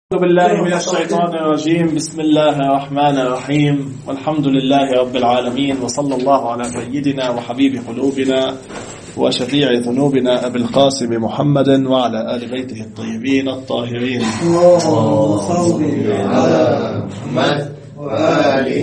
أعوذ بالله من الشيطان الرجيم. بسم الله الرحمن الرحيم، والحمد لله رب العالمين، وصلى الله على سيدنا وحبيب قلوبنا وشفيع ذنوبنا أبي القاسم محمد وعلى آل بيته الطيبين الطاهرين. اللهم صل على محمد وآل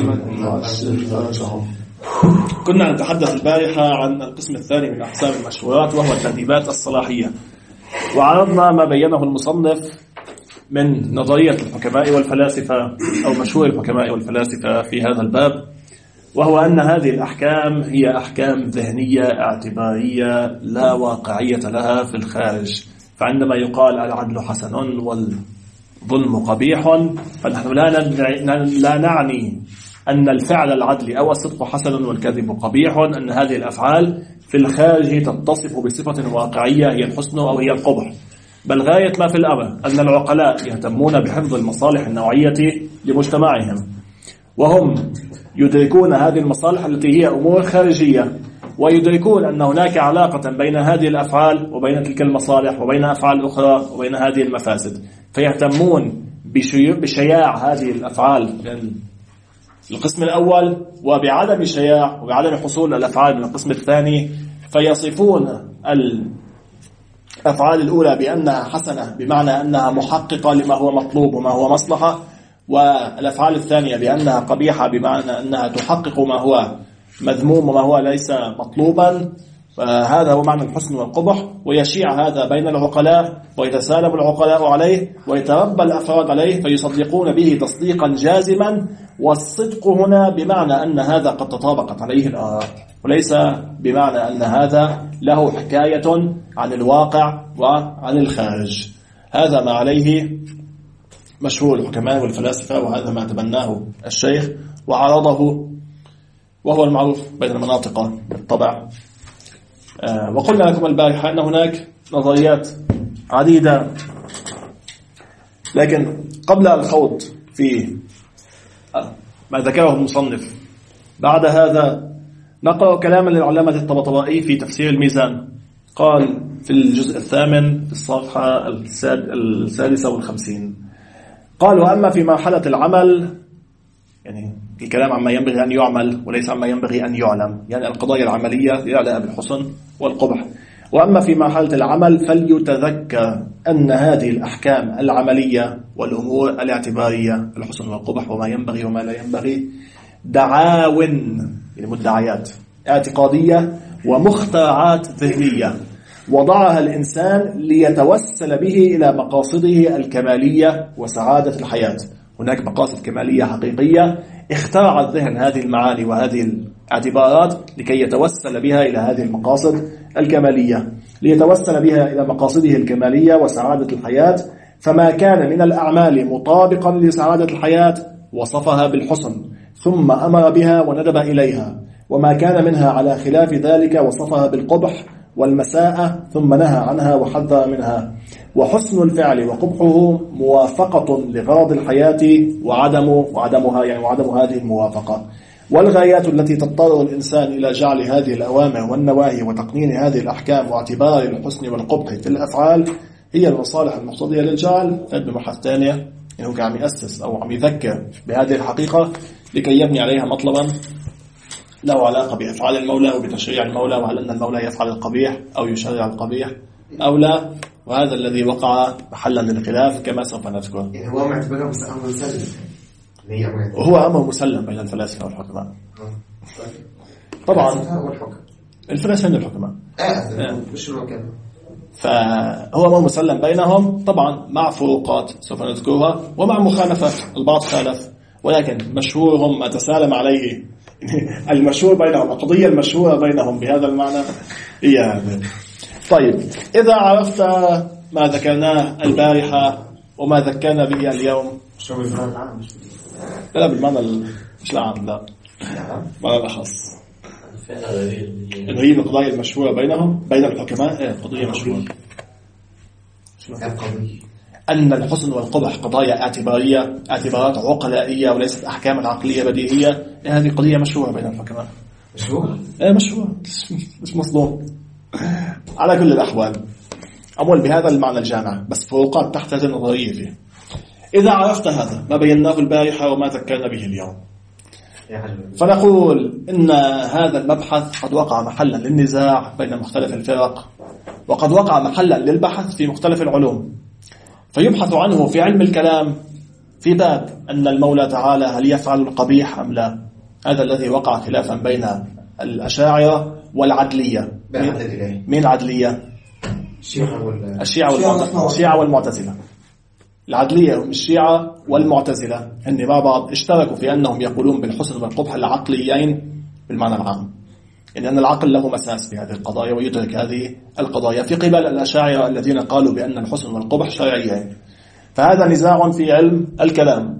محمد. كنا نتحدث البارحة عن القسم الثاني من أقسام المشهورات، وهو الترتيبات الصلاحية، وعرضنا ما بينه المصنف من نظرية الحكماء والفلاسفة أو مشهور الحكماء والفلاسفة في هذا الباب، وهو أن هذه الأحكام هي أحكام ذهنية اعتبارية لا واقعية لها في الخارج. فعندما يقال العدل حسن والظلم قبيح، فنحن لا نعني أن الفعل العدل أو الصدق حسن والكذب قبيح، أن هذه الأفعال في الخارج تتصف بصفة واقعية هي الحسن أو هي القبح. بل غاية ما في الأمر أن العقلاء يهتمون بحفظ المصالح النوعية لمجتمعهم، وهم يدركون هذه المصالح التي هي أمور خارجية، ويدركون أن هناك علاقة بين هذه الأفعال وبين تلك المصالح وبين أفعال أخرى وبين هذه المفاسد، فيهتمون بشياع هذه الأفعال القسم الأول، وبعدم شياع وبعدم حصول الأفعال من القسم الثاني، فيصفون الأفعال الأولى بأنها حسنة بمعنى أنها محققة لما هو مطلوب وما هو مصلحة، والأفعال الثانية بأنها قبيحة بمعنى أنها تحقق ما هو مذموم وما هو ليس مطلوبا. فهذا هو معنى الحسن والقبح، ويشيع هذا بين العقلاء، ويتسالم العقلاء عليه، ويتربى الأفراد عليه، فيصدقون به تصديقا جازما. والصدق هنا بمعنى أن هذا قد تطابقت عليه الآراء، وليس بمعنى أن هذا له حكاية عن الواقع وعن الخارج. هذا ما عليه مشهور الحكماء والفلاسفة، وهذا ما تبناه الشيخ وعرضه، وهو المعروف بين المناطق بالطبع. وقلنا لكم البارحة أن هناك نظريات عديدة، لكن قبل الخوض في ما ذكره المصنف بعد هذا نقرأ كلاما للعلامة الطبطبائي في تفسير الميزان. قال في الجزء الثامن في الصفحة 56، قال: وأما في مرحلة العمل، يعني الكلام عما ينبغي أن يعمل وليس عما ينبغي أن يعلم، يعني القضايا العملية يعلى بالحسن والقبح. وأما في مرحلة العمل فليتذكر أن هذه الأحكام العملية والأمور الاعتبارية الحسن والقبح وما ينبغي وما لا ينبغي دعاون، يعني مدعيات اعتقادية ومخترعات ذهنية وضعها الإنسان ليتوسل به إلى مقاصده الكمالية وسعادة الحياة. هناك مقاصد كمالية حقيقية اخترع الذهن هذه المعاني وهذه الاعتبارات لكي يتوسل بها إلى هذه المقاصد الكمالية، ليتوسل بها إلى مقاصده الكمالية وسعادة الحياة. فما كان من الأعمال مطابقا لسعادة الحياة وصفها بالحسن ثم أمر بها وندب إليها، وما كان منها على خلاف ذلك وصفها بالقبح والمساءة ثم نهى عنها وحذر منها. وحسن الفعل وقبحه موافقة لغرض الحياة وعدم هذه الموافقة. والغايات التي تضطر الإنسان إلى جعل هذه الأوامر والنواهي وتقنين هذه الأحكام واعتبار الحسن والقبح في الأفعال هي المصالح المقتضية للجعل. بالمرحلة الثانية إنه عم يأسس أو عم يذكر بهذه الحقيقة لكي يبني عليها مطلبا له علاقة بأفعال المولى وبتشريع المولى، وهل أن المولى يفعل القبيح أو يشرع القبيح أو لا. وهذا الذي وقع محلا للخلاف كما سوف نذكر. هو معتبره أمر مسلم، وهو أمر مسلم بين الفلاسفة والحكماء. طبعا الفلاسفة من الحكماء مش الوكالة، فهو أمر مسلم بينهم، طبعا مع فروقات سوف نذكرها ومع مخالفات، البعض خالف، ولكن مشهورهم ما تسالم عليه المشهور بينهم، القضية المشهورة بينهم بهذا المعنى هي هذا. طيب، إذا عرفت ما ذكرناه البارحة وما ذكرنا به اليوم، لا بالمعنى مش العام، لا بالمعنى الأخص، إنه هي القضايا المشهورة بينهم بين الحكماء. قضية مشهورة أن الحسن والقبح قضايا اعتبارية، اعتبارات عقلائية وليست أحكام عقلية بديهية. هذه قضية مشهورة بين الحكماء. مشهورة مش مصدوم. على كل الأحوال أمول بهذا المعنى الجامع، بس فروقات تحت هذه النظرية فيه. إذا عرفت هذا ما بيناه البارحة وما ذكرنا به اليوم، فنقول إن هذا المبحث قد وقع محلا للنزاع بين مختلف الفرق، وقد وقع محلا للبحث في مختلف العلوم. فيبحث عنه في علم الكلام في باب أن المولى تعالى هل يفعل القبيح أم لا. هذا الذي وقع خلافا بين الأشاعرة والعدلية. مين العدلية؟ الشيعة والمعتزلة. العدلية هم الشيعة والمعتزلة، هن مع بعض اشتركوا في أنهم يقولون بالحسن والقبح العقليين بالمعنى العام، إن أن العقل له مساس في هذه القضايا ويدرك هذه القضايا، في قبل الأشاعرة الذين قالوا بأن الحسن والقبح شرعيين. فهذا نزاع في علم الكلام.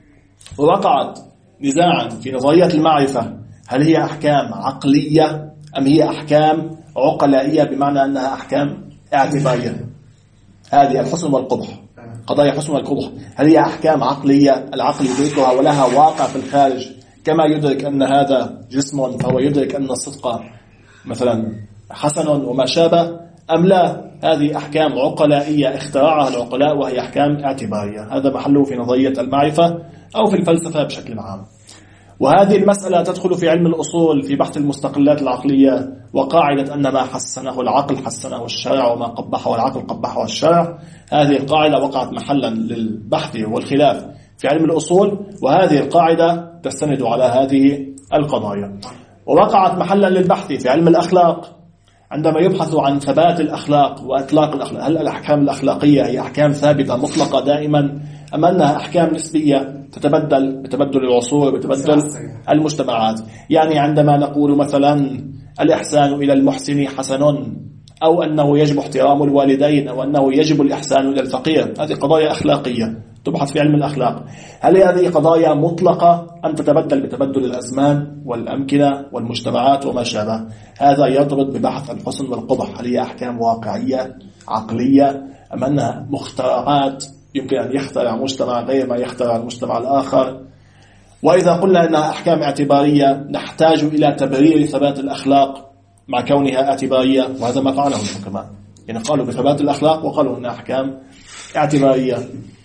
ووقعت نزاعا في نظرية المعرفة، هل هي أحكام عقلية أم هي أحكام عقلائية، بمعنى أنها أحكام اعتبارية. هذه الحسن والقبح، قضايا الحسن والقبح، هل هي أحكام عقلية العقل يدركها ولها واقع في الخارج، كما يدرك أن هذا جسم فهو يدرك أن الصدق مثلا حسن وما شابه، أم لا هذه أحكام عقلائية اخترعها العقلاء وهي أحكام اعتبارية. هذا محله في نظرية المعرفة أو في الفلسفة بشكل عام. وهذه المسألة تدخل في علم الأصول في بحث المستقلات العقلية، وقاعدة أن ما حسنه العقل حسنه الشرع وما قبحه العقل قبحه الشرع. هذه القاعدة وقعت محلا للبحث والخلاف في علم الأصول، وهذه القاعدة تستند على هذه القضايا. ووقعت محلا للبحث في علم الأخلاق عندما يبحث عن ثبات الأخلاق وإطلاق الأخلاق. هل الأحكام الأخلاقية هي أحكام ثابتة مطلقة دائما، أم أنها أحكام نسبية تتبدل بتبدل العصور بتبدل المجتمعات؟ يعني عندما نقول مثلا الإحسان إلى المحسن حسن، أو أنه يجب احترام الوالدين، أو أنه يجب الإحسان إلى الفقير، هذه قضايا أخلاقية تبحث في علم الأخلاق. هل هذه قضايا مطلقة أم تتبدل بتبدل الأزمان والأمكنة والمجتمعات وما شابه؟ هذا يرتبط ببحث الحسن والقبح. هل هي أحكام واقعية عقلية أم أنها مخترعات يمكن أن يخترع مجتمع غير ما يخترع المجتمع الآخر؟ وإذا قلنا أنها أحكام اعتبارية نحتاج إلى تبرير ثبات الأخلاق مع كونها اعتبارية، وهذا ما فعله الحكماء، يعني قالوا بثبات الأخلاق وقالوا أنها أحكام اعتبارية.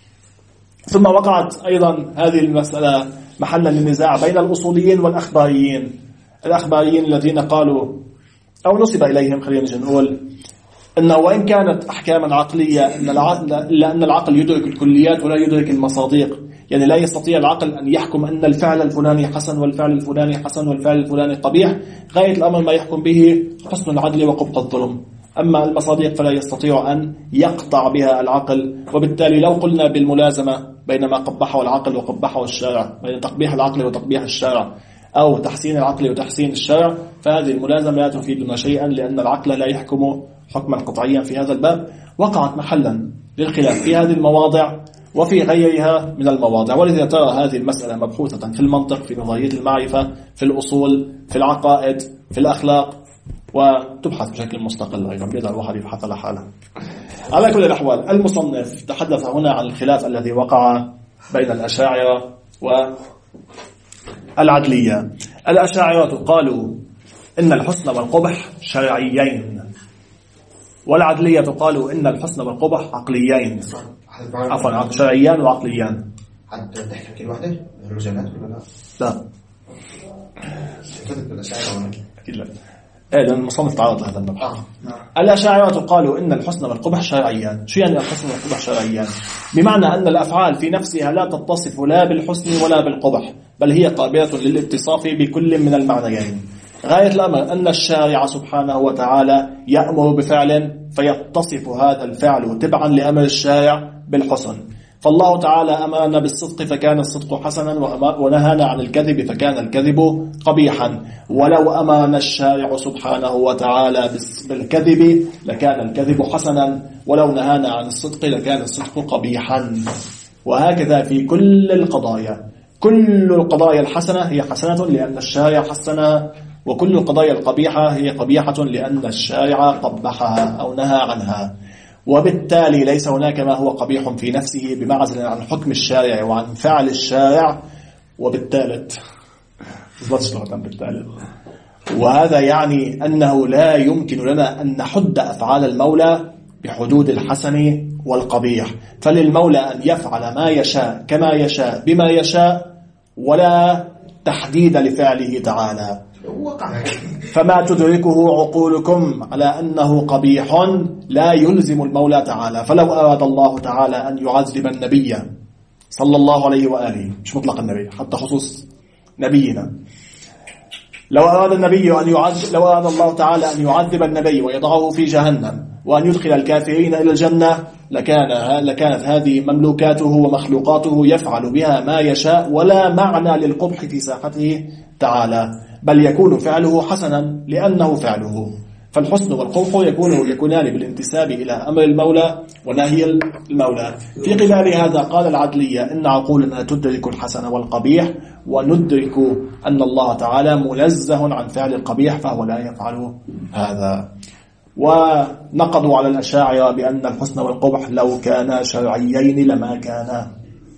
ثم وقعت أيضا هذه المسألة محلا للنزاع بين الأصوليين والأخباريين. الأخباريين الذين قالوا أو نسب إليهم، خلينا نقول أنه وإن كانت أحكاما عقلية إلا أن العقل يدرك الكليات ولا يدرك المصادق، يعني لا يستطيع العقل أن يحكم أن الفعل الفلاني حسن والفعل الفلاني حسن والفعل الفلاني قبيح. غاية الأمر ما يحكم به حسن العدل وقبح الظلم. أما المصادق فلا يستطيع أن يقطع بها العقل. وبالتالي لو قلنا بالملازمة بين ما قبحه العقل وقبحه الشارع، بين تقبيح العقل وتقبيح الشارع، أو تحسين العقل وتحسين الشارع، فهذه الملازمة لا تفيدنا شيئا، لأن العقل لا يحكم حكما قطعيا في هذا الباب. وقعت محلا للخلاف في هذه المواضع وفي غيرها من المواضع. ولذا ترى هذه المسألة مبحوثة في المنطق، في نظرية المعرفة، في الأصول، في العقائد، في الأخلاق، وتبحث بشكل مستقل أيضا، بيد الواحد يبحث على حاله. على كل الأحوال المصنف تحدث هنا عن الخلاف الذي وقع بين الأشاعرة والعدلية. الأشاعرة قالوا إن الحسن والقبح شرعيين، والعدلية قالوا إن الحسن والقبح عقليين. عفوا، شرعيان وعقليان. حتى تحكي واحدة الرجالات ولا لا؟ أكيد لا. لأن المصنف تعرض لهذا المبحث. الأشاعرة قالوا إن الحسن والقبح شرعيان. شو يعني الحسن والقبح شرعيان؟ بمعنى أن الأفعال في نفسها لا تتصف لا بالحسن ولا بالقبح، بل هي قابلة للاتصاف بكل من المعنيين. غاية الأمر أن الشارع سبحانه وتعالى يأمر بفعل فيتصف هذا الفعل تبعا لأمر الشارع بالحسن. فالله تعالى أمرنا بالصدق فكان الصدق حسنا، ونهانا عن الكذب فكان الكذب قبيحا. ولو أمرنا الشارع سبحانه وتعالى بالكذب لكان الكذب حسنا، ولو نهانا عن الصدق لكان الصدق قبيحا. وهكذا في كل القضايا. كل القضايا الحسنة هي حسنة لأن الشارع حسنها، وكل القضايا القبيحة هي قبيحة لأن الشارع قبحها أو نهى عنها. وبالتالي ليس هناك ما هو قبيح في نفسه بمعزل عن حكم الشارع وعن فعل الشارع. وبالتالي وهذا يعني أنه لا يمكن لنا أن نحد أفعال المولى بحدود الحسن والقبيح، فللمولى أن يفعل ما يشاء كما يشاء بما يشاء ولا تحديد لفعله تعالى. فما تدركه عقولكم على أنه قبيح لا يلزم المولى تعالى. فلو أراد الله تعالى أن يعذب النبي صلى الله عليه وآله، مش مطلق النبي، حتى خصوص نبينا، لو أراد الله تعالى أن يعذب النبي ويضعه في جهنم وأن يدخل الكافرين إلى الجنة لكانت هذه مملوكاته ومخلوقاته يفعل بها ما يشاء ولا معنى للقبح في ساحته تعالى، بل يكون فعله حسنا لأنه فعله. فالحسن والقبح يكونان بالانتساب إلى أمر المولى ونهي المولى. في قبال هذا قال العدلية إن عقولنا تدرك الحسن والقبيح، وندرك أن الله تعالى منزه عن فعل القبيح فهو لا يفعل هذا. ونقضوا على الأشاعرة بأن الحسن والقبح لو كانا شرعيين لما كانا.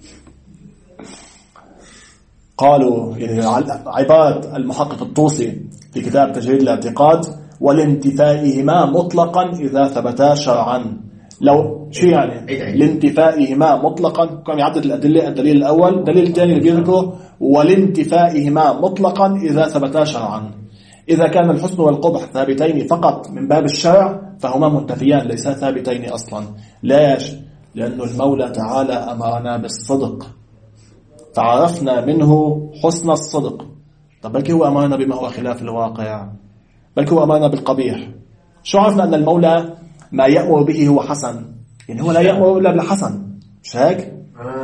قالوا يعني عبارة المحقق الطوسي في كتاب تجريد الاعتقاد: ولانتفائهما مطلقا إذا ثبتا شرعا. لو شو يعني لانتفائهما مطلقا؟ كم يعدد الأدلة، الدليل الأول، الدليل الثاني اللي بيذكره ولانتفائهما مطلقا إذا ثبتا شرعا. إذا كان الحسن والقبح ثابتين فقط من باب الشرع فهما منتفيان ليسا ثابتين أصلا. ليش؟ لأن المولى تعالى أمرنا بالصدق فعرفنا منه حسن الصدق. طب بلكي هو أمرنا بما هو خلاف الواقع، بلكي هو أمرنا بالقبيح. شو عرفنا أن المولى ما يأمر به هو حسن؟ يعني هو لا يأمر إلا بالحسن، مش هيك؟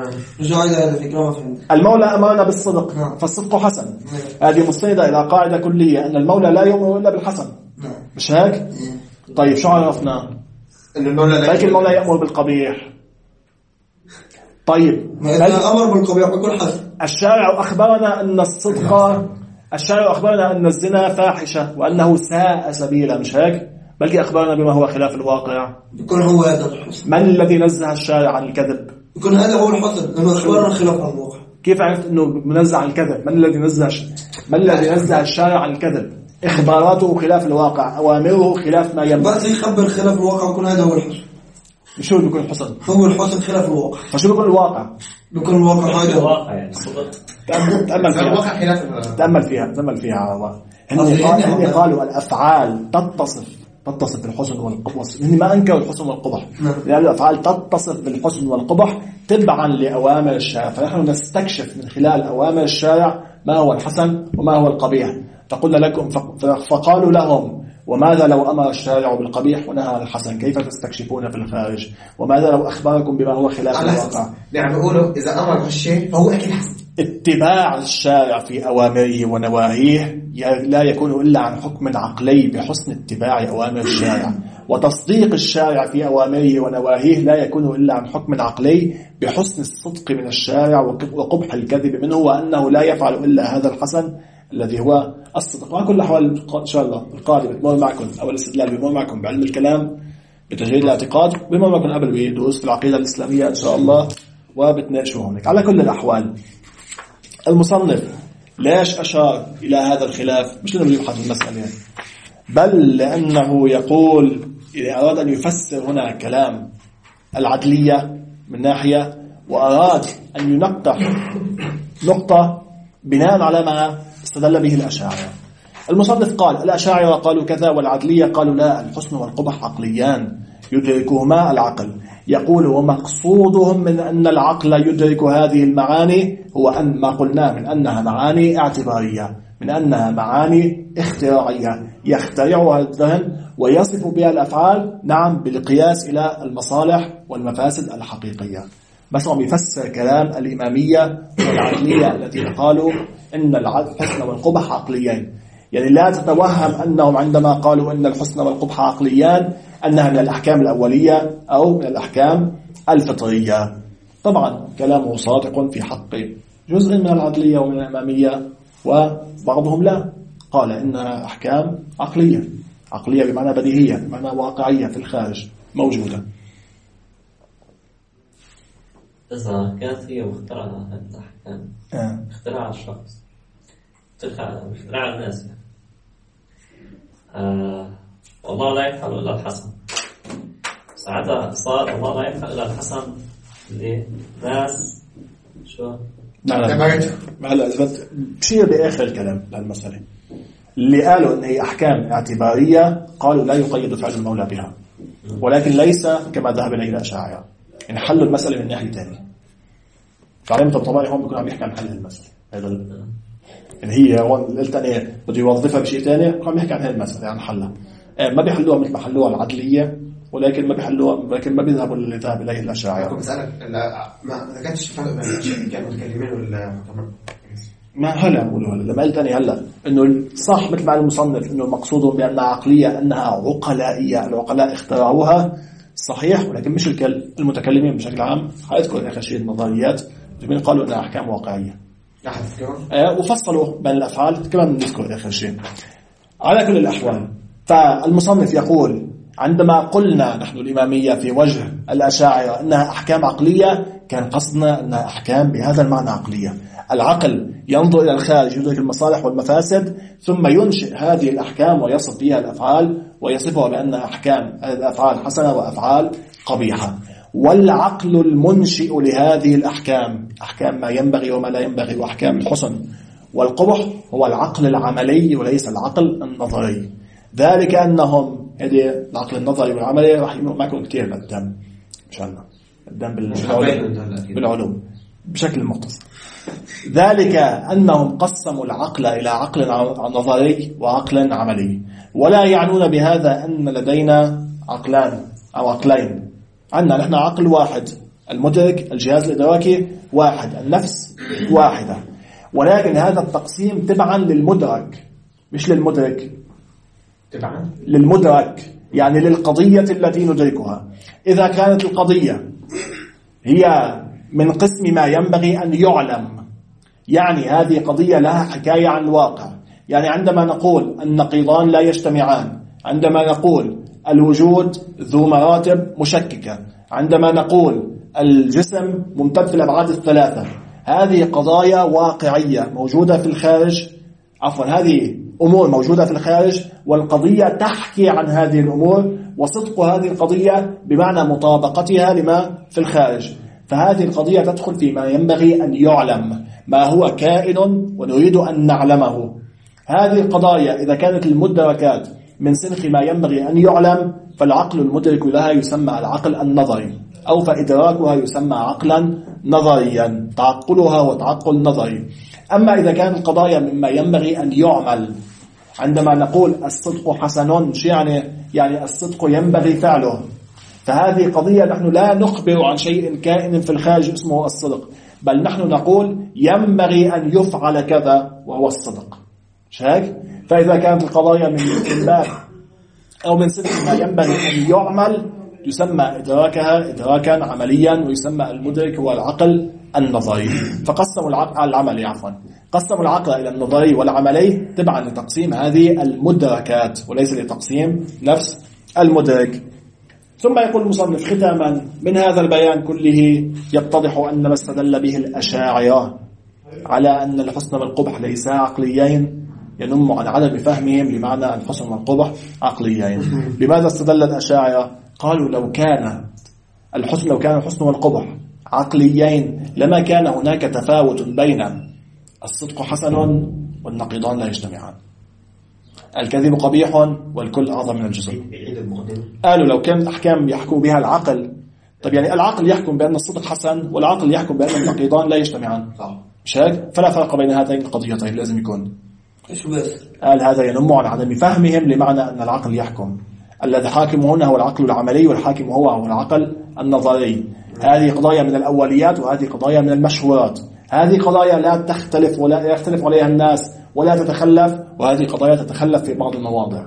المولى أمرنا بالصدق فالصدق حسن. هذه مستندة إلى قاعدة كلية أن المولى لا يأمر إلا بالحسن، مش هيك؟ طيب شو عرفنا؟ لكن المولى يأمر بالقبيح. طيب أمر بالقبيح بكل حسن. الشارع أخبرنا أن الشارع أخبرنا أن الزنا فاحشة وأنه ساء سبيلا، مش هيك؟ بل أخبرنا بما هو خلاف الواقع. يكون هو هذا الحسن. من الذي نزه الشارع عن الكذب؟ يكون هذا هو الحسن لأنه أخبرنا خلاف الواقع. كيف عرفت أنه منزه عن الكذب؟ من الذي نزه الشارع عن الكذب؟ إخباراته خلاف الواقع، أوامره خلاف ما ينبغي. بس يخبر خلاف الواقع يكون هذا هو الحسن. شو بيكون الحسن؟ هو الحسن خلاف الواقع. فشو بيكون الواقع؟ بيكون الواقع هذا الواقع يعني تأمل فيها. الواقع خلاف تأمل فيها. هم قالوا الأفعال تتصف بالحسن والقبح. هم ما أنكروا الحسن والقبح، لأن الأفعال تتصف بالحسن والقبح تبعا لأوامر الشارع. فنحن نستكشف من خلال أوامر الشارع ما هو الحسن وما هو القبيح. فقلنا لكم فقالوا لهم: وماذا لو أمر الشارع بالقبيح ونهى عن الحسن؟ كيف تستكشفون في الخارج؟ وماذا لو أخبركم بما هو خلاف الواقع؟ يعني بيقولوا إذا أمر بالشيء فهو أكيد حسن. اتباع الشارع في أوامره ونواهيه لا يكون إلا عن حكم عقلي بحسن اتباع أوامر الشارع، وتصديق الشارع في أوامره ونواهيه لا يكون إلا عن حكم عقلي بحسن الصدق من الشارع وقبح الكذب منه، وأنه لا يفعل إلا هذا الحسن الذي هو الصدق. وعلى كل الأحوال إن شاء الله القادم بتمر معكم أو الاستدلال بمر معكم بعلم الكلام بتجريد الاعتقاد، بمر معكم قبل بدروس في العقيدة الإسلامية إن شاء الله وبتناقشوا هناك. على كل الأحوال المصنف ليش أشار إلى هذا الخلاف؟ مش لأنه يبحث المسألة يعني، بل لأنه يقول إذا أراد أن يفسر هنا كلام العدلية من ناحية، وأراد أن ينقح نقطة بناء على ما استدل به الأشاعرة. المصنف قال الأشاعرة قالوا كذا والعدلية قالوا لا، الحسن والقبح عقليان يدركهما العقل. يقول ومقصودهم من أن العقل يدرك هذه المعاني هو أن ما قلناه من أنها معاني اعتبارية، من أنها معاني اختراعية يخترعها الذهن ويصف بها الأفعال، نعم بالقياس إلى المصالح والمفاسد الحقيقية. بس هم يفسر كلام الإمامية والعقلية التي قالوا إن الحسن والقبح عقليين. يعني لا تتوهم أنهم عندما قالوا إن الحسن والقبح عقليان أنها من الأحكام الأولية أو من الأحكام الفطرية. طبعا كلامه صادق في حق جزء من العقلية ومن الإمامية، وبعضهم لا، قال إنها أحكام عقلية بمعنى بديهية، بمعنى واقعية في الخارج موجودة. إذا كانت هي مخترعة هذه الأحكام اختراع الشخص، اختراع الناس يعني. والله لا يفعل إلا الحسن، بس ساعتها صار الله لا ينفع إلى الحسن اللي ناس شو هلا اثبت بشير باخر الكلام للمساله اللي قالوا ان هي احكام اعتباريه، قالوا لا يقيد فعل المولى بها، ولكن ليس كما ذهب اليه الاشاعره، يعني حلوا المساله من ناحيه ثانيه. فعلامه الطبائع هون بيكون عم يحكي عن حل المساله هذا، يعني هي قلت انا بده يوظفها بشيء ثاني، عم يحكي عن هذه المساله عن حلها. ما بيحلوها مثل ما حلوها العدليه، ولكن ما بيحلوها، ولكن ما بيذهبوا اللي ذهب اليه الاشاعره. بسالك ما ذكرتش فرق بين كانوا متكلمين ولا ما هلا بقولوا هلا لما قلت أنا هلا إنه صح مثل ما المصنف إنه المقصود بأنها عقلية أنها عقلائية، العقلاء اخترعوها صحيح، ولكن مش الكل، المتكلمين بشكل عام. هذكر آخر شيء النظريات جميل قالوا أنها أحكام واقعية وفصلوا بين الأفعال كمان نذكر آخر شيء. على كل الأحوال فالمصنف يقول عندما قلنا نحن الإمامية في وجه الأشاعرة أنها أحكام عقلية، كان قصدنا أنها أحكام بهذا المعنى عقلية. العقل ينظر إلى الخارج يدرك المصالح والمفاسد، ثم ينشئ هذه الأحكام ويصف بها الأفعال ويصفها بأن أحكام الأفعال حسنة وأفعال قبيحة. والعقل المنشئ لهذه الأحكام، أحكام ما ينبغي وما لا ينبغي وأحكام الحسن والقبح، هو العقل العملي وليس العقل النظري. ذلك أنهم هذه العقل النظري والعملي راح يكون كتير قدام مشان قدام بالعلوم بشكل مختصر. ذلك أنهم قسموا العقل إلى عقل نظري وعقل عملي، ولا يعنون بهذا أن لدينا عقلان أو عقلين. عندنا نحن عقل واحد، المدرك الجهاز الإدراكي واحد، النفس واحدة، ولكن هذا التقسيم تبعا للمدرك مش للمدرك، تبعا للمدرك يعني للقضية التي ندركها. إذا كانت القضية هي من قسم ما ينبغي أن يعلم، يعني هذه قضية لها حكاية عن الواقع. يعني عندما نقول النقيضان لا يجتمعان، عندما نقول الوجود ذو مراتب مشككة، عندما نقول الجسم ممتد في الأبعاد الثلاثة، هذه قضايا واقعية موجودة في الخارج، هذه أمور موجودة في الخارج، والقضية تحكي عن هذه الأمور، وصدق هذه القضية بمعنى مطابقتها لما في الخارج. فهذه القضية تدخل فيما ينبغي أن يعلم، ما هو كائن ونريد أن نعلمه. هذه القضايا إذا كانت المدركات من سنخ ما ينبغي أن يعلم، فالعقل المدرك لها يسمى العقل النظري، أو فإدراكها يسمى عقلا نظريا، تعقلها وتعقل نظري. أما إذا كانت القضايا مما ينبغي أن يعمل، عندما نقول الصدق حسن، يعني الصدق ينبغي فعله، فهذه قضية نحن لا نخبر عن شيء كائن في الخارج اسمه الصدق، بل نحن نقول ينبغي أن يفعل كذا وهو الصدق. مش هيك؟ فإذا كانت القضايا من باب أو من صدق ما ينبغي أن يعمل، يسمى إدراكها إدراكا عمليا، ويسمى المدرك هو العقل النظري. فقسموا العملي قسموا العقل إلى النظري والعملي تبعا لتقسيم هذه المدركات وليس لتقسيم نفس المدرك. ثم يقول المصنف ختاما: من هذا البيان كله يتضح أن ما استدل به الأشاعرة على أن الحسن والقبح ليسا عقليين ينم عن عدم فهمهم لمعنى الحسن والقبح عقليين. لماذا استدل الأشاعرة؟ قالوا لو كان الحسن والقبح عقليين لما كان هناك تفاوت بين الصدق حسن والنقيضان لا يجتمعان، الكذب قبيح والكل أعظم من الجسم. قالوا لو كانت أحكام يحكم بها العقل، طب يعني العقل يحكم بأن الصدق حسن والعقل يحكم بأن النقيضان لا يجتمعان، مش هيك؟ فلا فرق بين هاتين القضيتين، لازم يكون. قال هذا ينم عن عدم فهمهم لمعنى أن العقل يحكم. الذي حاكم هنا هو العقل العملي، والحاكم هو العقل النظري. هذه قضايا من الأوليات وهذه قضايا من المشهورات. هذه قضايا لا تختلف ولا يختلف عليها الناس ولا تتخلف، وهذه قضايا تتخلف في بعض المواضع.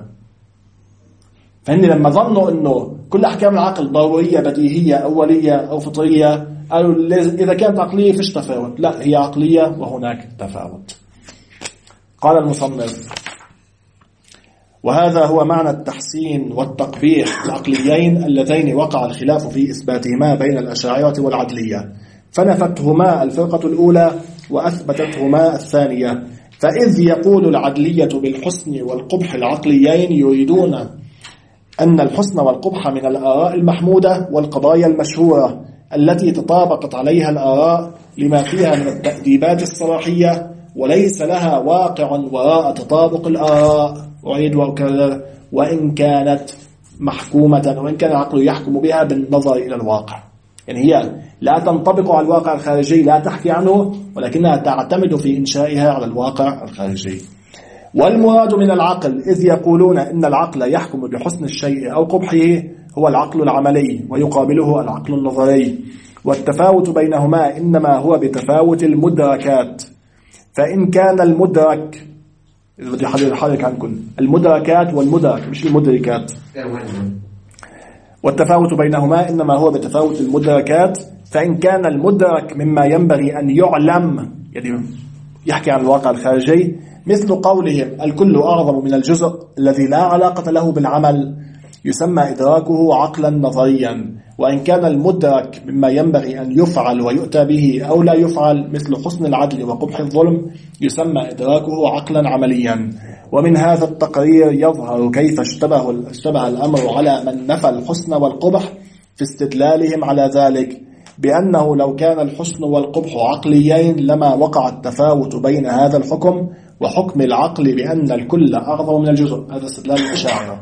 فإن لما ظنوا أنه كل أحكام العقل ضرورية بديهية أولية أو فطرية، قالوا إذا كانت عقلية فيش تفاوت، لا هي عقلية وهناك تفاوت. قال المصنف: وهذا هو معنى التحسين والتقبيح العقليين اللذين وقع الخلاف في إثباتهما بين الأشاعرة والعدلية، فنفتهما الفرقة الأولى وأثبتتهما الثانية. فإذ يقول العدلية بالحسن والقبح العقليين يريدون أن الحسن والقبح من الآراء المحمودة والقضايا المشهورة التي تطابقت عليها الآراء لما فيها من التأديبات الصلاحية، وليس لها واقع وراء تطابق الآراء، أعيد وأكرر، وإن كانت محكومة، وإن كان العقل يحكم بها بالنظر إلى الواقع. يعني هي لا تنطبق على الواقع الخارجي، لا تحكي عنه، ولكنها تعتمد في إنشائها على الواقع الخارجي. والمراد من العقل إذ يقولون إن العقل يحكم بحسن الشيء أو قبحه هو العقل العملي، ويقابله العقل النظري، والتفاوت بينهما إنما هو بتفاوت المدركات. فإن كان المدرك، إذا بدي حضرتك عنكم، المدركات والمدرك مش المدركات، والتفاوت بينهما إنما هو بتفاوت المدركات. فإن كان المدرك مما ينبغي أن يعلم، يعني يحكي عن الواقع الخارجي، مثل قولهم الكل أعظم من الجزء الذي لا علاقة له بالعمل، يسمى إدراكه عقلا نظريا. وإن كان المدرك مما ينبغي أن يفعل ويؤتى به أو لا يفعل، مثل حسن العدل وقبح الظلم، يسمى إدراكه عقلا عمليا. ومن هذا التقرير يظهر كيف اشتبه الأمر على من نفى الحسن والقبح في استدلالهم على ذلك، بأنه لو كان الحسن والقبح عقليين لما وقع التفاوت بين هذا الحكم وحكم العقل بأن الكل أعظم من الجزء. هذا استدلال الأشاعرة،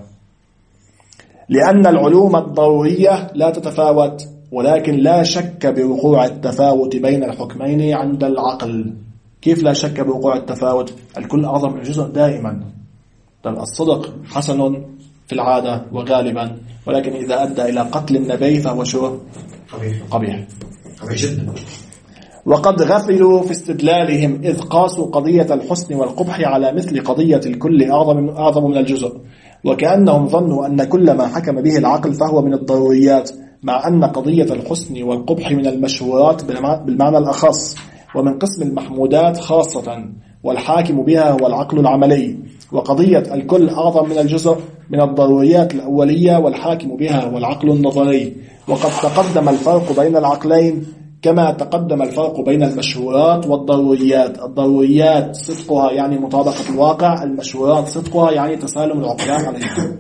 لأن العلوم الضرورية لا تتفاوت، ولكن لا شك بوقوع التفاوت بين الحكمين عند العقل. كيف لا شك بوقوع التفاوت؟ الكل أعظم من الجزء دائما. الصدق حسن في العادة وغالبا، ولكن إذا أدى إلى قتل النبي فهو شو؟ قبيح جدا. وقد غفلوا في استدلالهم إذ قاسوا قضية الحسن والقبح على مثل قضية الكل أعظم من الجزء، وكأنهم ظنوا أن كل ما حكم به العقل فهو من الضروريات، مع أن قضية الحسن والقبح من المشهورات بالمعنى الأخص، ومن قسم المحمودات خاصة، والحاكم بها هو العقل العملي. وقضية الكل أعظم من الجزء من الضروريات الأولية، والحاكم بها هو العقل النظري. وقد تقدم الفرق بين العقلين كما تقدم الفرق بين المشهورات والضروريات. الضروريات صدقها يعني مطابقة الواقع، المشهورات صدقها يعني تسالم العقلان عليها.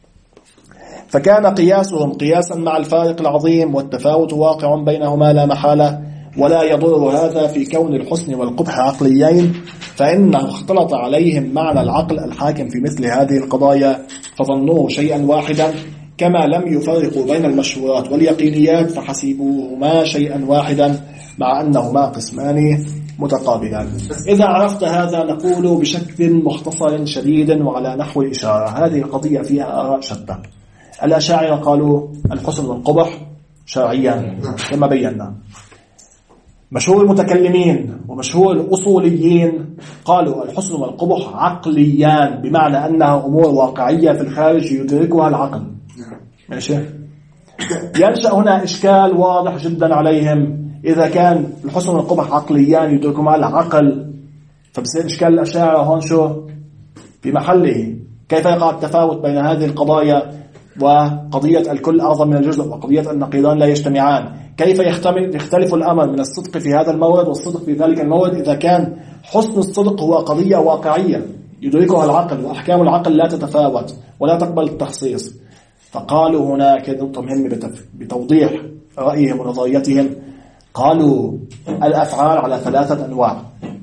فكان قياسهم قياسا مع الفارق العظيم، والتفاوت واقع بينهما لا محالة، ولا يضر هذا في كون الحسن والقبح عقليين، فإنه اختلط عليهم معنى العقل الحاكم في مثل هذه القضايا، فظنوه شيئا واحدا، كما لم يفرقوا بين المشهورات واليقينيات فحسبوهما شيئا واحدا، مع أنهما قسمان متقابلان. إذا عرفت هذا نقول بشكل مختصر شديد وعلى نحو إشارة: هذه القضية فيها آراء شتى. الأشاعرة قالوا الحسن والقبح شرعيا كما بينا. مشهور المتكلمين ومشهور الأصوليين قالوا الحسن والقبح عقليان، بمعنى أنها أمور واقعية في الخارج يدركها العقل. ماشي؟ ينشأ هنا إشكال واضح جدا عليهم. إذا كان الحسن والقبح عقليان يدركهما العقل، فبصير إشكال الأشاعرة هون شو؟ في محله. كيف يقع التفاوت بين هذه القضايا وقضية الكل أعظم من الجزء وقضية النقيضان لا يجتمعان؟ كيف يختلف الأمر من الصدق في هذا المورد والصدق في ذلك المورد إذا كان حسن الصدق هو قضية واقعية يدركها العقل، وأحكام العقل لا تتفاوت ولا تقبل التخصيص؟ فقالوا هناك نقطة مهمة بتوضيح رأيهم ونظريتهم. قالوا الأفعال على 3 أنواع: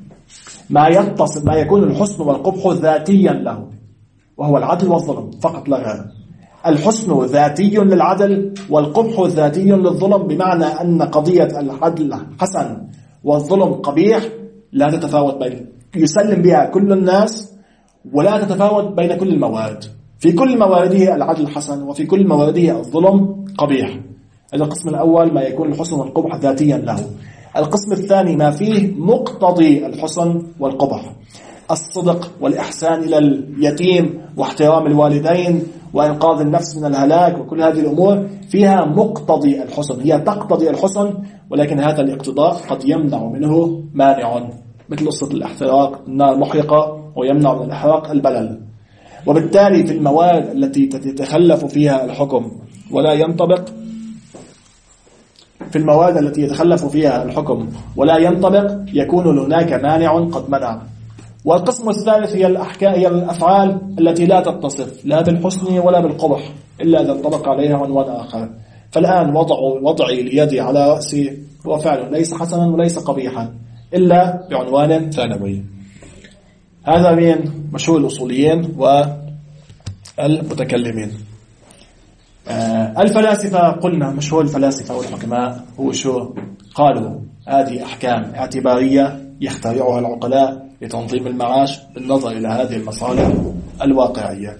ما يكون الحسن والقبح ذاتيا له، وهو العدل والظلم فقط لا غير. الحسن ذاتي للعدل والقبح ذاتي للظلم، بمعنى أن قضية العدل حسن والظلم قبيح لا تتفاوت بين، يسلم بها كل الناس ولا تتفاوت بين كل الموارد. في كل موارده العدل حسن، وفي كل موارده الظلم قبيح. هذا القسم الأول، ما يكون الحسن والقبح ذاتيا له. القسم الثاني ما فيه مقتضي الحسن والقبح: الصدق والإحسان إلى اليتيم واحترام الوالدين وإنقاذ النفس من الهلاك، وكل هذه الأمور فيها مقتضي الحسن، هي تقتضي الحسن، ولكن هذا الاقتضاء قد يمنع منه مانع، مثل قصة الاحتراق، النار محرقة ويمنع من الإحراق البلل. وبالتالي في المواد التي تتخلف فيها الحكم ولا ينطبق، في المواد التي يتخلف فيها الحكم ولا ينطبق يكون هناك مانع قد منع. والقسم الثالث هي هي الأفعال التي لا تتصف لا بالحسن ولا بالقبح إلا إذا انطبق عليها عنوان آخر. فالآن وضعي ليدي على رأسي هو فعل ليس حسنا وليس قبيحا إلا بعنوان ثانوي. هذا من مشهور الأصوليين والمتكلمين. الفلاسفة قلنا مشهور الفلاسفة والحكماء هو شو؟ قالوا هذه أحكام اعتبارية يخترعها العقلاء لتنظيم المعاش بالنظر إلى هذه المصالح الواقعية.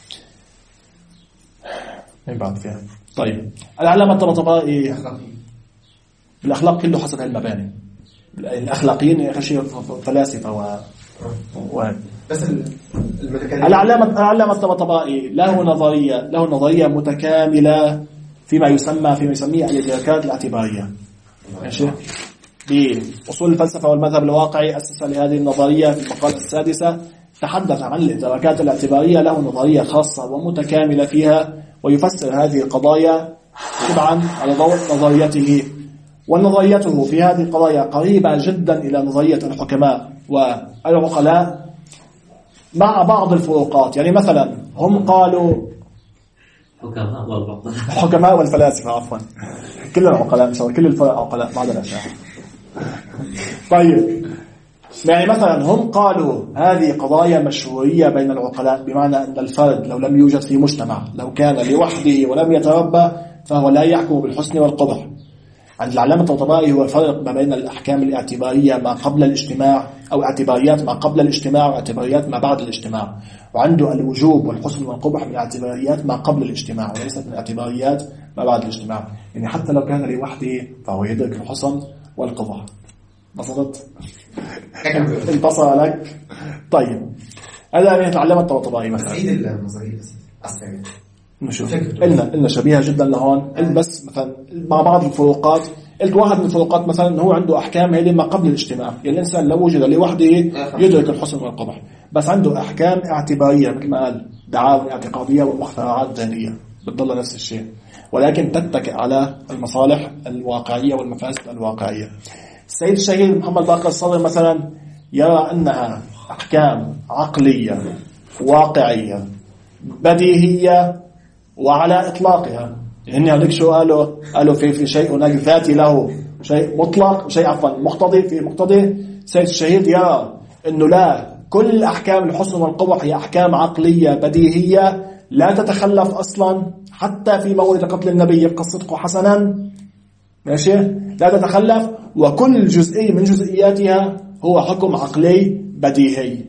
من بعد فيها طيب العلامة الطباطبائي بالأخلاق كله حسب المباني الأخلاقيين يخشي فلاسفة بس العلامة الطباطبائي له نظرية متكاملة فيما يسميه الإدراكات الاعتبارية. ماشي بأصول الفلسفة والمذهب الواقعي أسس لهذه النظرية في المقالة السادسة. تحدث عن الإدراكات الاعتبارية، له نظرية خاصة ومتكاملة فيها ويفسر هذه القضايا طبعا على ضوء نظريته. ونظريته في هذه القضايا قريبة جدا إلى نظرية الحكماء والعقلاء مع بعض الفروقات. يعني مثلا هم قالوا حكماء والفلاسفة عفوا كل العقلاء كل الفرق عقلاء بعد الأشياء. طيب يعني مثلا هم قالوا هذه قضايا مشروعية بين العقلاء، بمعنى أن الفرد لو لم يوجد في مجتمع، لو كان لوحده ولم يتربى، فهو لا يحكم بالحسن والقبح. عند العلامة الطباطبائي هو فرق ما بين الأحكام الاعتبارية ما قبل الاجتماع أو اعتباريات ما قبل الاجتماع واعتباريات ما بعد الاجتماع، وعنده الوجوب والحسن والقبح من اعتباريات ما قبل الاجتماع وليست من اعتباريات ما بعد الاجتماع. يعني حتى لو كان لوحده فهو يدرك الحسن والقبح. بصرت انتصر لك. طيب هذا يتعلم الطباطبائي مثلا. سعيد النظرية أصلاً نشوف إلنا شبيهة جدا لهون. بس مثلا مع بعض الفروقات قلت واحد من الفروقات مثلا إنه هو عنده أحكام هذه ما قبل الاجتماع، يعني الإنسان لو وجد لوحده يدرك الحسن والقبح، بس عنده أحكام اعتبارية مثل ما قال دعاوى اعتقادية ومخترعات ذهنية بتضل نفس الشيء، ولكن تتكئ على المصالح الواقعية والمفاسد الواقعية. السيد الشهيد محمد باقر الصدر مثلا يرى أنها أحكام عقلية واقعية بديهية وعلى إطلاقها. يعني هذيك شو قالوا في شيء هناك ذاتي له شيء مطلق شيء مقتضي في مقتضي. السيد الشهيد يرى أنه لا، كل أحكام الحسن والقبح هي أحكام عقلية بديهية لا تتخلف أصلا، حتى في مورد قتل النبي يبقى الصدق حسنا، ماشي، لا تتخلف، وكل جزئية من جزئياتها هو حكم عقلي بديهي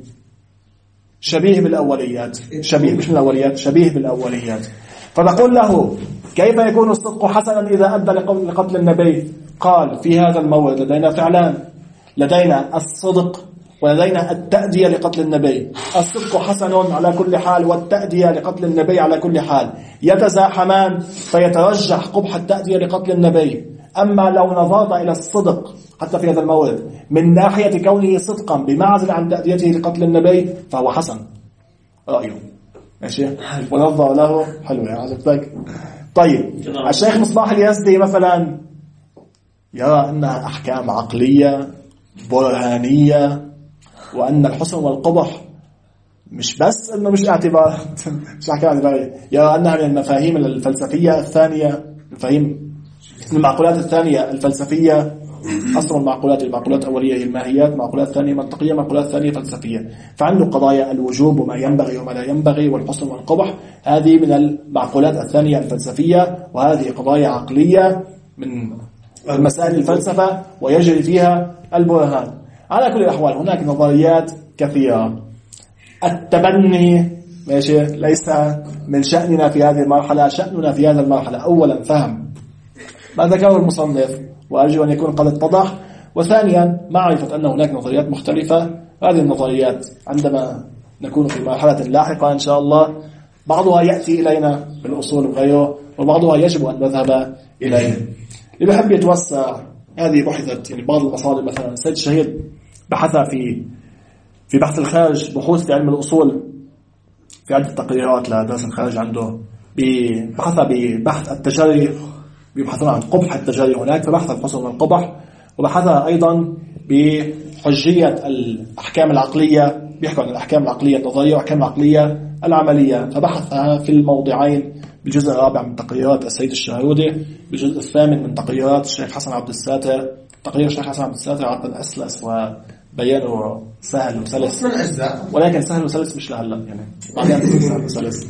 شبيه بالأوليات، شبيه مش من الأوليات، شبيه بالأوليات. فنقول له كيف يكون الصدق حسنا إذا أدى لقتل النبي؟ قال في هذا المورد لدينا فعلان، لدينا الصدق ولدينا التأدية لقتل النبي. الصدق حسن على كل حال والتأدية لقتل النبي على كل حال، يتزاحمان فيترجح قبح التأدية لقتل النبي. أما لو نظرت إلى الصدق حتى في هذا المورد من ناحية كونه صدقا بمعزل عن تأديته لقتل النبي فهو حسن رأيه، ماشي، ونظر له حلو يا عجبتك. طيب الشيخ مصباح اليزدي مثلا يرى أنها أحكام عقلية برهانية، وأن الحسن والقبح مش بس أنه مش اعتبارات مش أحكام اعتبارية، يرى أنها من المفاهيم الفلسفية الثانية، مفاهيم المعقولات الثانية الفلسفية. أصل المعقولات الأولية هي الماهيات، معقولات ثانية منطقية، معقولات ثانية فلسفية. فعنده قضايا الوجوب وما ينبغي وما لا ينبغي والحسن والقبح، هذه من المعقولات الثانية الفلسفية، وهذه قضايا عقلية من المسائل الفلسفة ويجري فيها البرهان. على كل الأحوال هناك نظريات كثيرة. التبني ماشي ليس من شأننا في هذه المرحلة، شأننا في هذه المرحلة أولا فهم ما ذكره المصنف وأرجو أن يكون قد اتضح، وثانيا معرفة أن هناك نظريات مختلفة. هذه النظريات عندما نكون في مرحلة لاحقة إن شاء الله بعضها يأتي إلينا بالأصول وغيره، وبعضها يجب أن نذهب إليه. اللي بحب يتوسع هذه بحثت يعني بعض المصادر، مثلا السيد الشهيد بحث في بحث الخارج بحوث في علم الأصول في عدة تقريرات لدرس الخارج عنده، بحث ببحث التجري، بيبحثون عن قبح التجري هناك، فبحث الحسن والقبح، وبحثها أيضا بحجية الأحكام العقلية، بيحكوا عن الأحكام العقلية النظرية والأحكام العقلية العملية، فبحثها في الموضعين بالجزء الرابع من تقريرات السيد الشهرودي، بالجزء الثامن من تقريرات الشيخ حسن عبد الساتر. تقرير الشيخ حسن عبد الساتر عادة أسلس وبيانه سهل وسلس، من أجزاء ولكن سهل وسلس مش لهلا يعني بعدين سهل وسلس.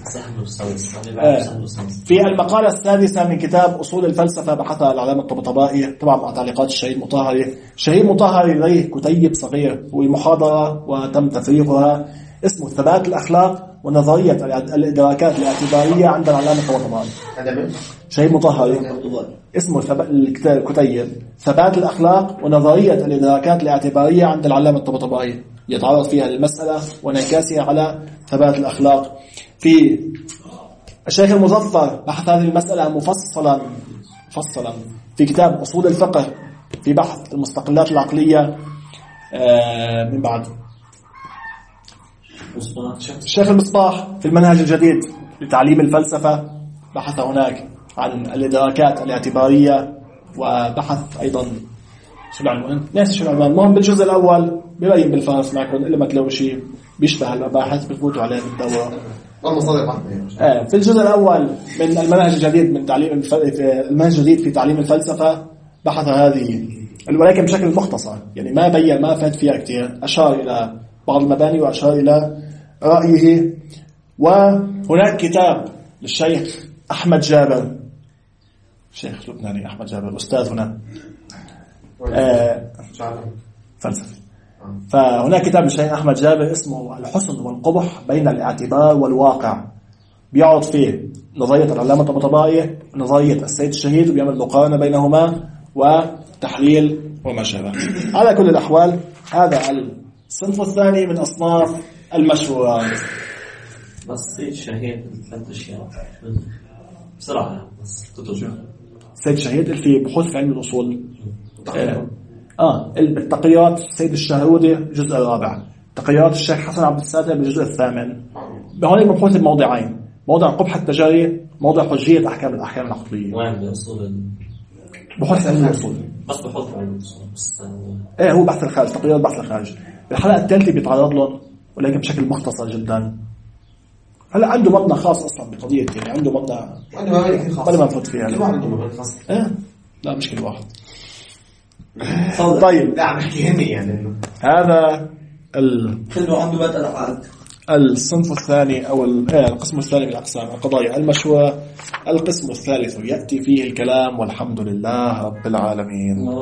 في المقالة السادسة من كتاب أصول الفلسفة بحثها العلامة الطبطبائي طبعا مع تعليقات الشهيد مطهري. الشهيد مطهري لديه كتيب صغير ومحاضرة وتم تفريغها اسمه ثبات الأخلاق ونظرية الإدراكات الاعتبارية عند العلامة الطبطبائي. هذا من شهيد مطهري اسمه الكتيب ثبات الأخلاق ونظرية الإدراكات الاعتبارية عند العلامة الطبطبائي، يتعرض فيها للمسألة وانعكاسها على ثبات الأخلاق. في الشيخ المظفر بحث هذه المسألة مفصلا في كتاب أصول الفقه في بحث المستقلات العقلية. من بعد الشيخ المصباح في المنهج الجديد لتعليم الفلسفة بحث هناك عن الإدراكات الاعتبارية، وبحث أيضا شو العنوان ناسي شو العنوان. المهم بالجزء الأول بيبين بالفارس معكم إلا ما تلاقوا شيء بيشبه المباحث بتفوتوا عليه بالدورة. في الجزء الأول من المنهج الجديد من تعليم المنهج الجديد في تعليم الفلسفة بحث هذه، ولكن بشكل مختصر يعني ما بين ما فات فيها كتير، أشار إلى بعض المباني وأشار إلى رأيه. وهناك كتاب للشيخ أحمد جابر، شيخ لبناني أحمد جابر أستاذنا فلسفي. فهناك كتاب للشيخ أحمد جابر اسمه الحسن والقبح بين الاعتبار والواقع، بيعرض فيه نظرية العلامة الطبطبائي ونظرية السيد الشهيد وبيعمل مقارنة بينهما وتحليل وما شابه. على كل الأحوال هذا الصنف الثاني من أصناف المشهورات. بس السيد الشهيد ثلاث أشياء بصراحة بس كتب السيد الشهيد في بحوث في علم الأصول. التقريرات السيد الشهرودي الجزء الرابع، تقريرات الشيخ حسن عبد الساتر بالجزء الثامن. بهون مبحوث الموضعين، موضع قبح التجاري، موضع حجية الأحكام العقلية. وين بأصول بحوث علم الأصول بس بحوث علم الأصول بس هو بحث الخارج، تقريرات بحث الخارج. الحلقة الثالثة بيتعرض لهم ولكن بشكل مختصر جدا. هلا عنده مبنى خاص اصلا بقضيه، يعني عنده مبنى ولا ما نفوت فيها. لا مش كل واحد. طيب لا بحكي يعني هذا خلوا عنده بدء العقد. الصنف الثاني او القسم الثاني من اقسام القضايا المشهورة. القسم الثالث ياتي فيه الكلام والحمد لله رب العالمين.